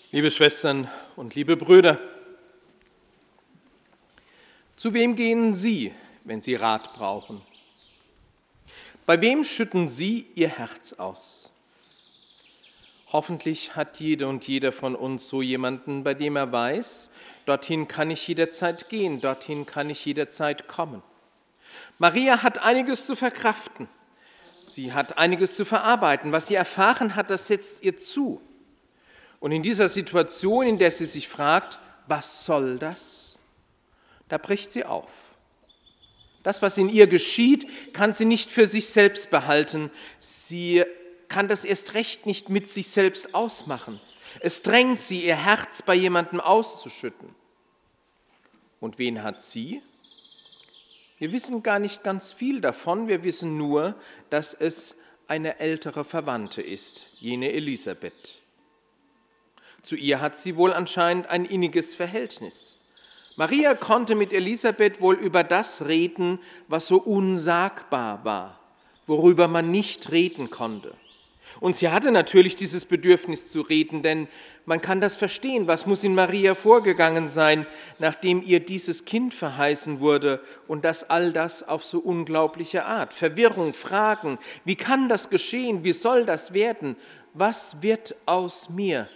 Liebe Schwestern und liebe Brüder, zu wem gehen Sie, wenn Sie Rat brauchen? Bei wem schütten Sie Ihr Herz aus? Hoffentlich hat jede und jeder von uns so jemanden, bei dem er weiß, dorthin kann ich jederzeit gehen, dorthin kann ich jederzeit kommen. Maria hat einiges zu verkraften. Sie hat einiges zu verarbeiten. Was sie erfahren hat, das setzt ihr zu. Und in dieser Situation, in der sie sich fragt, was soll das? Da bricht sie auf. Das, was in ihr geschieht, kann sie nicht für sich selbst behalten. Sie kann das erst recht nicht mit sich selbst ausmachen. Es drängt sie, ihr Herz bei jemandem auszuschütten. Und wen hat sie? Wir wissen gar nicht ganz viel davon. Wir wissen nur, dass es eine ältere Verwandte ist, jene Elisabeth. Zu ihr hat sie wohl anscheinend ein inniges Verhältnis. Maria konnte mit Elisabeth wohl über das reden, was so unsagbar war, worüber man nicht reden konnte. Und sie hatte natürlich dieses Bedürfnis zu reden, denn man kann das verstehen, was muss in Maria vorgegangen sein, nachdem ihr dieses Kind verheißen wurde und all das auf so unglaubliche Art. Verwirrung, Fragen, wie kann das geschehen, wie soll das werden, was wird aus mir?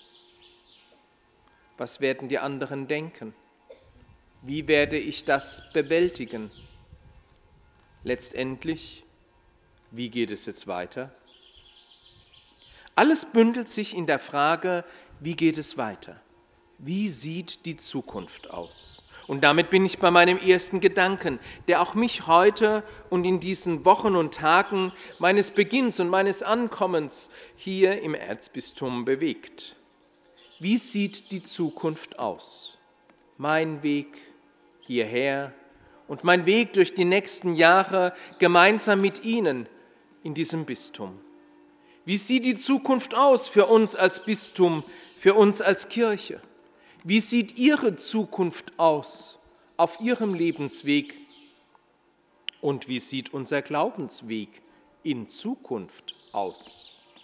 Was werden die anderen denken? Wie werde ich das bewältigen? Letztendlich, wie geht es jetzt weiter? Alles bündelt sich in der Frage, wie geht es weiter? Wie sieht die Zukunft aus? Und damit bin ich bei meinem ersten Gedanken, der auch mich heute und in diesen Wochen und Tagen meines Beginns und meines Ankommens hier im Erzbistum bewegt. Wie sieht die Zukunft aus? Mein Weg hierher und mein Weg durch die nächsten Jahre gemeinsam mit Ihnen in diesem Bistum. Wie sieht die Zukunft aus für uns als Bistum, für uns als Kirche? Wie sieht Ihre Zukunft aus auf Ihrem Lebensweg? Und wie sieht unser Glaubensweg in Zukunft aus?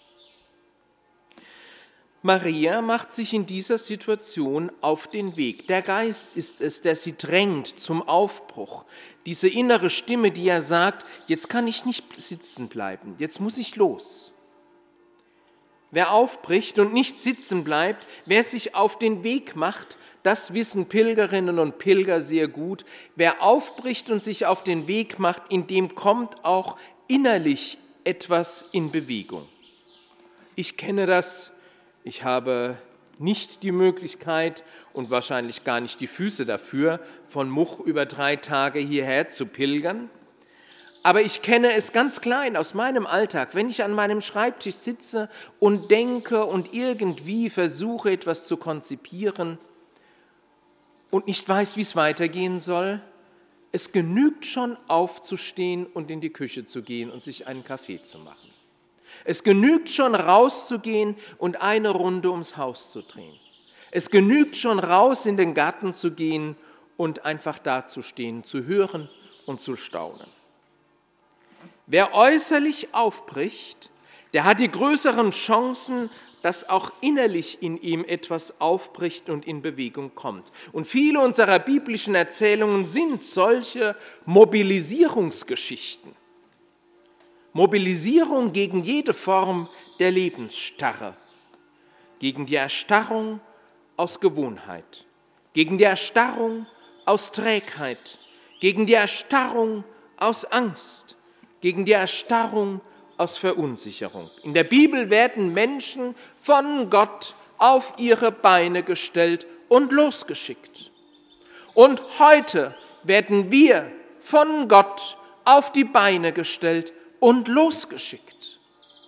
Maria macht sich in dieser Situation auf den Weg. Der Geist ist es, der sie drängt zum Aufbruch. Diese innere Stimme, die ja sagt, jetzt kann ich nicht sitzen bleiben, jetzt muss ich los. Wer aufbricht und nicht sitzen bleibt, wer sich auf den Weg macht, das wissen Pilgerinnen und Pilger sehr gut. Wer aufbricht und sich auf den Weg macht, in dem kommt auch innerlich etwas in Bewegung. Ich kenne das. Ich habe nicht die Möglichkeit und wahrscheinlich gar nicht die Füße dafür, von Much über 3 Tage hierher zu pilgern. Aber ich kenne es ganz klein aus meinem Alltag, wenn ich an meinem Schreibtisch sitze und denke und irgendwie versuche, etwas zu konzipieren und nicht weiß, wie es weitergehen soll. Es genügt schon, aufzustehen und in die Küche zu gehen und sich einen Kaffee zu machen. Es genügt schon, rauszugehen und eine Runde ums Haus zu drehen. Es genügt schon, raus in den Garten zu gehen und einfach dazustehen, zu hören und zu staunen. Wer äußerlich aufbricht, der hat die größeren Chancen, dass auch innerlich in ihm etwas aufbricht und in Bewegung kommt. Und viele unserer biblischen Erzählungen sind solche Mobilisierungsgeschichten. Mobilisierung gegen jede Form der Lebensstarre, gegen die Erstarrung aus Gewohnheit, gegen die Erstarrung aus Trägheit, gegen die Erstarrung aus Angst, gegen die Erstarrung aus Verunsicherung. In der Bibel werden Menschen von Gott auf ihre Beine gestellt und losgeschickt. Und heute werden wir von Gott auf die Beine gestellt und losgeschickt.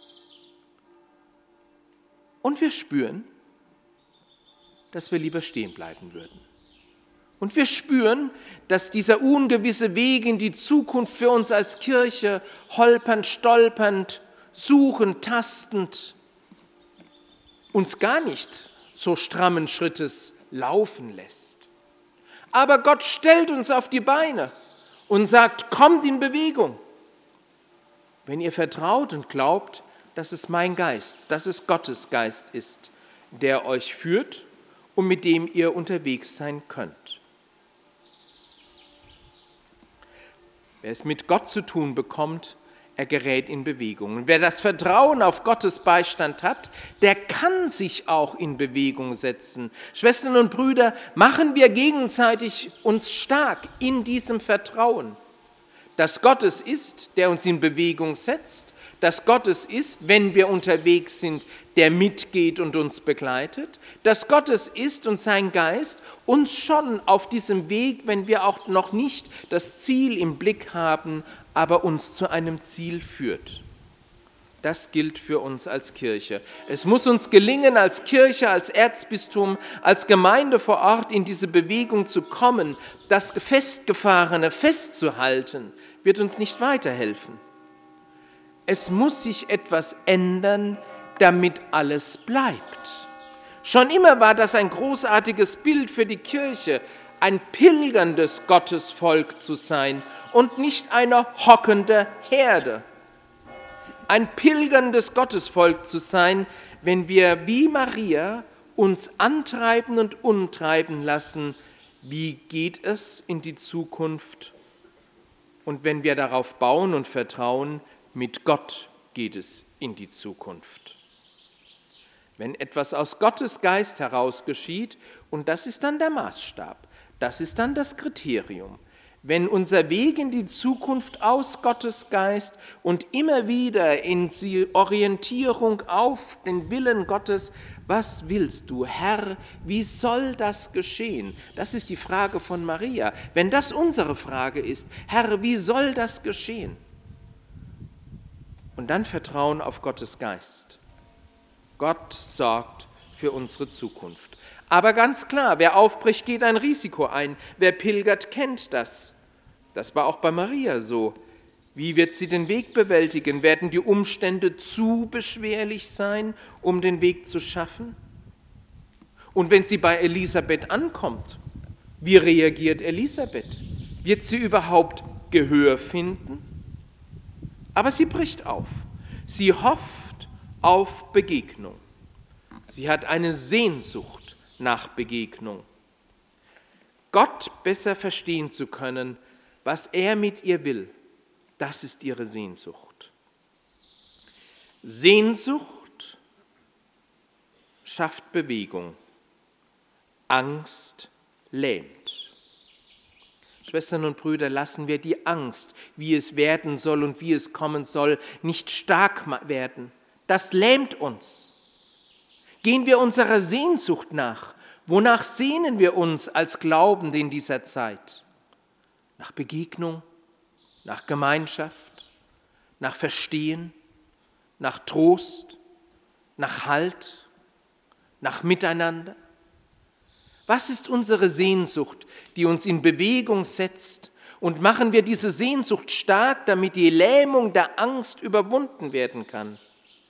Und wir spüren, dass wir lieber stehen bleiben würden. Und wir spüren, dass dieser ungewisse Weg in die Zukunft für uns als Kirche holpernd, stolpernd, suchend, tastend, uns gar nicht so strammen Schrittes laufen lässt. Aber Gott stellt uns auf die Beine und sagt, kommt in Bewegung. Wenn ihr vertraut und glaubt, dass es mein Geist, dass es Gottes Geist ist, der euch führt und mit dem ihr unterwegs sein könnt. Wer es mit Gott zu tun bekommt, er gerät in Bewegung. Und wer das Vertrauen auf Gottes Beistand hat, der kann sich auch in Bewegung setzen. Schwestern und Brüder, machen wir gegenseitig uns stark in diesem Vertrauen, dass Gott es ist, der uns in Bewegung setzt, dass Gott es ist, wenn wir unterwegs sind, der mitgeht und uns begleitet, dass Gott es ist und sein Geist uns schon auf diesem Weg, wenn wir auch noch nicht das Ziel im Blick haben, aber uns zu einem Ziel führt. Das gilt für uns als Kirche. Es muss uns gelingen, als Kirche, als Erzbistum, als Gemeinde vor Ort in diese Bewegung zu kommen. Das Festgefahrene festzuhalten, wird uns nicht weiterhelfen. Es muss sich etwas ändern, damit alles bleibt. Schon immer war das ein großartiges Bild für die Kirche, ein pilgerndes Gottesvolk zu sein und nicht eine hockende Herde. Ein pilgerndes Gottesvolk zu sein, wenn wir wie Maria uns antreiben und umtreiben lassen, wie geht es in die Zukunft? Und wenn wir darauf bauen und vertrauen, mit Gott geht es in die Zukunft. Wenn etwas aus Gottes Geist heraus geschieht, und das ist dann der Maßstab, das ist dann das Kriterium, wenn unser Weg in die Zukunft aus Gottes Geist und immer wieder in die Orientierung auf den Willen Gottes, was willst du, Herr, wie soll das geschehen? Das ist die Frage von Maria. Wenn das unsere Frage ist, Herr, wie soll das geschehen? Und dann Vertrauen auf Gottes Geist. Gott sorgt für unsere Zukunft. Aber ganz klar, wer aufbricht, geht ein Risiko ein. Wer pilgert, kennt das. Das war auch bei Maria so. Wie wird sie den Weg bewältigen? Werden die Umstände zu beschwerlich sein, um den Weg zu schaffen? Und wenn sie bei Elisabeth ankommt, wie reagiert Elisabeth? Wird sie überhaupt Gehör finden? Aber sie bricht auf. Sie hofft auf Begegnung. Sie hat eine Sehnsucht nach Begegnung. Gott besser verstehen zu können, was er mit ihr will, das ist ihre Sehnsucht. Sehnsucht schafft Bewegung. Angst lähmt. Schwestern und Brüder, lassen wir die Angst, wie es werden soll und wie es kommen soll, nicht stark werden. Das lähmt uns. Gehen wir unserer Sehnsucht nach. Wonach sehnen wir uns als Glaubende in dieser Zeit? Nach Begegnung, nach Gemeinschaft, nach Verstehen, nach Trost, nach Halt, nach Miteinander? Was ist unsere Sehnsucht, die uns in Bewegung setzt? Und machen wir diese Sehnsucht stark, damit die Lähmung der Angst überwunden werden kann?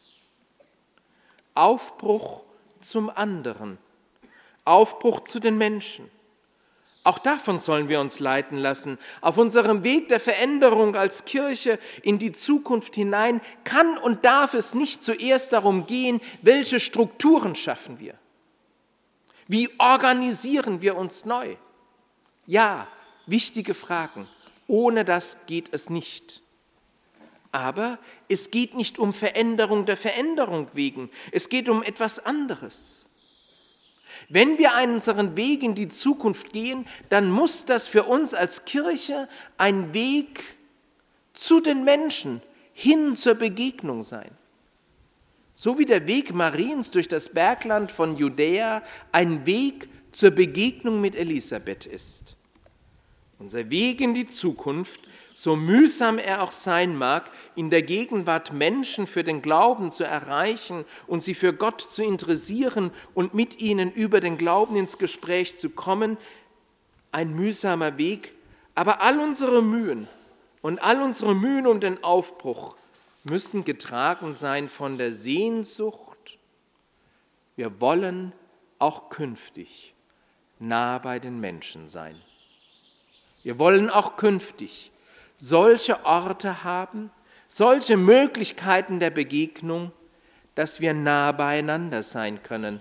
Aufbruch zum anderen, Aufbruch zu den Menschen. Auch davon sollen wir uns leiten lassen. Auf unserem Weg der Veränderung als Kirche in die Zukunft hinein kann und darf es nicht zuerst darum gehen, welche Strukturen schaffen wir. Wie organisieren wir uns neu? Ja, wichtige Fragen. Ohne das geht es nicht. Aber es geht nicht um Veränderung der Veränderung wegen. Es geht um etwas anderes. Wenn wir unseren Weg in die Zukunft gehen, dann muss das für uns als Kirche ein Weg zu den Menschen hin zur Begegnung sein. So wie der Weg Mariens durch das Bergland von Judäa ein Weg zur Begegnung mit Elisabeth ist. Unser Weg in die Zukunft, so mühsam er auch sein mag, in der Gegenwart Menschen für den Glauben zu erreichen und sie für Gott zu interessieren und mit ihnen über den Glauben ins Gespräch zu kommen, ein mühsamer Weg, aber all unsere Mühen um den Aufbruch müssen getragen sein von der Sehnsucht. Wir wollen auch künftig nah bei den Menschen sein. Wir wollen auch künftig solche Orte haben, solche Möglichkeiten der Begegnung, dass wir nah beieinander sein können,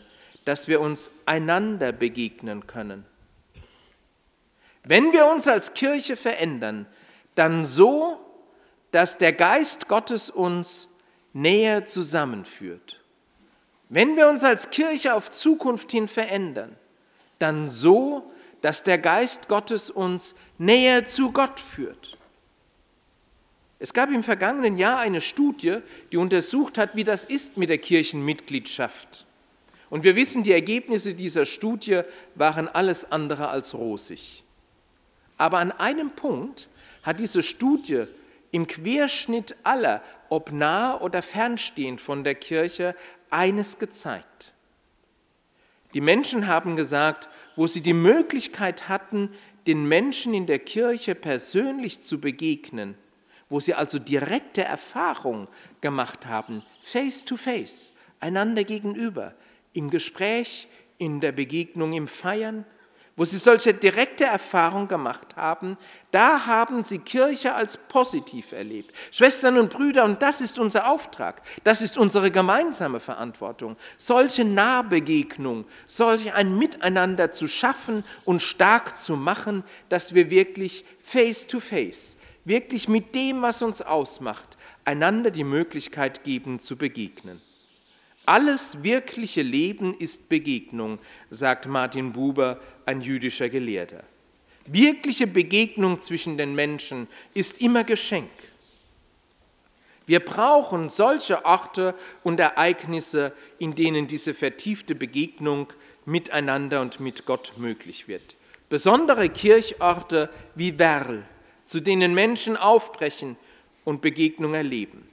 dass wir uns einander begegnen können. Wenn wir uns als Kirche verändern, dann so, dass der Geist Gottes uns näher zusammenführt. Wenn wir uns als Kirche auf Zukunft hin verändern, dann so, dass der Geist Gottes uns näher zu Gott führt. Es gab im vergangenen Jahr eine Studie, die untersucht hat, wie das ist mit der Kirchenmitgliedschaft. Und wir wissen, die Ergebnisse dieser Studie waren alles andere als rosig. Aber an einem Punkt hat diese Studie im Querschnitt aller, ob nah oder fernstehend von der Kirche, eines gezeigt. Die Menschen haben gesagt, wo sie die Möglichkeit hatten, den Menschen in der Kirche persönlich zu begegnen, wo sie also direkte Erfahrung gemacht haben, face to face, einander gegenüber, im Gespräch, in der Begegnung, im Feiern, wo sie solche direkte Erfahrung gemacht haben, da haben sie Kirche als positiv erlebt. Schwestern und Brüder, und das ist unser Auftrag, das ist unsere gemeinsame Verantwortung, solche Nahbegegnung, solch ein Miteinander zu schaffen und stark zu machen, dass wir wirklich face to face, wirklich mit dem, was uns ausmacht, einander die Möglichkeit geben, zu begegnen. Alles wirkliche Leben ist Begegnung, sagt Martin Buber, ein jüdischer Gelehrter. Wirkliche Begegnung zwischen den Menschen ist immer Geschenk. Wir brauchen solche Orte und Ereignisse, in denen diese vertiefte Begegnung miteinander und mit Gott möglich wird. Besondere Kirchorte wie Werl, zu denen Menschen aufbrechen und Begegnung erleben.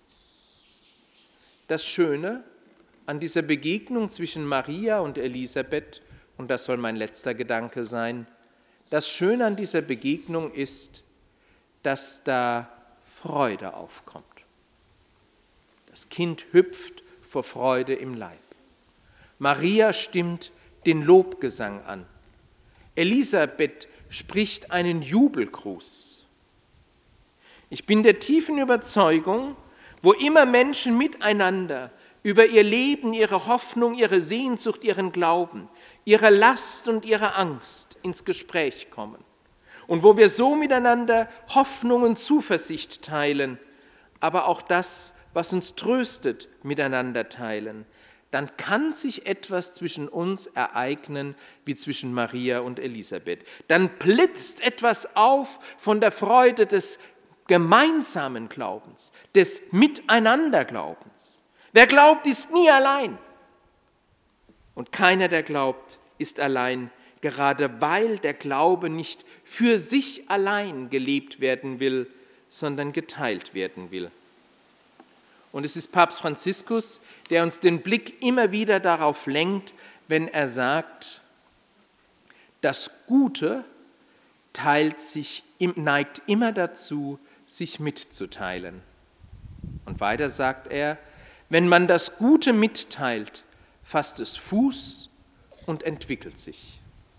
Das Schöne an dieser Begegnung zwischen Maria und Elisabeth, und das soll mein letzter Gedanke sein, das Schöne an dieser Begegnung ist, dass da Freude aufkommt. Das Kind hüpft vor Freude im Leib. Maria stimmt den Lobgesang an. Elisabeth spricht einen Jubelgruß. Ich bin der tiefen Überzeugung, wo immer Menschen miteinander über ihr Leben, ihre Hoffnung, ihre Sehnsucht, ihren Glauben, ihre Last und ihre Angst ins Gespräch kommen und wo wir so miteinander Hoffnung und Zuversicht teilen, aber auch das, was uns tröstet, miteinander teilen, dann kann sich etwas zwischen uns ereignen, wie zwischen Maria und Elisabeth. Dann blitzt etwas auf von der Freude des gemeinsamen Glaubens, des Miteinanderglaubens. Wer glaubt, ist nie allein. Und keiner, der glaubt, ist allein, gerade weil der Glaube nicht für sich allein gelebt werden will, sondern geteilt werden will. Und es ist Papst Franziskus, der uns den Blick immer wieder darauf lenkt, wenn er sagt, das Gute neigt immer dazu, sich mitzuteilen. Und weiter sagt er, wenn man das Gute mitteilt, fasst es Fuß und entwickelt sich.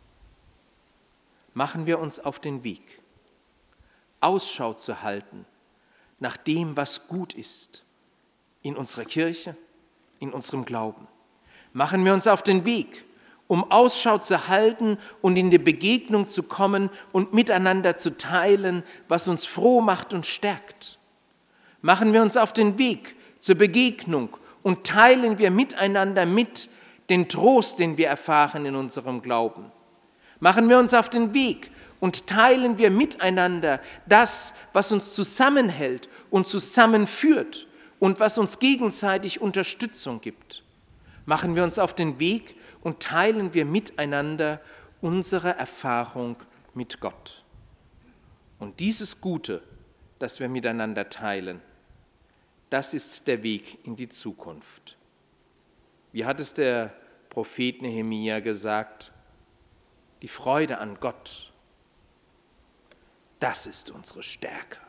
Machen wir uns auf den Weg, Ausschau zu halten nach dem, was gut ist, in unserer Kirche, in unserem Glauben. Machen wir uns auf den Weg, um Ausschau zu halten und in die Begegnung zu kommen und miteinander zu teilen, was uns froh macht und stärkt. Machen wir uns auf den Weg zur Begegnung und teilen wir miteinander mit den Trost, den wir erfahren in unserem Glauben. Machen wir uns auf den Weg und teilen wir miteinander das, was uns zusammenhält und zusammenführt und was uns gegenseitig Unterstützung gibt. Machen wir uns auf den Weg und teilen wir miteinander unsere Erfahrung mit Gott. Und dieses Gute, das wir miteinander teilen, das ist der Weg in die Zukunft. Wie hat es der Prophet Nehemia gesagt? Die Freude an Gott, das ist unsere Stärke.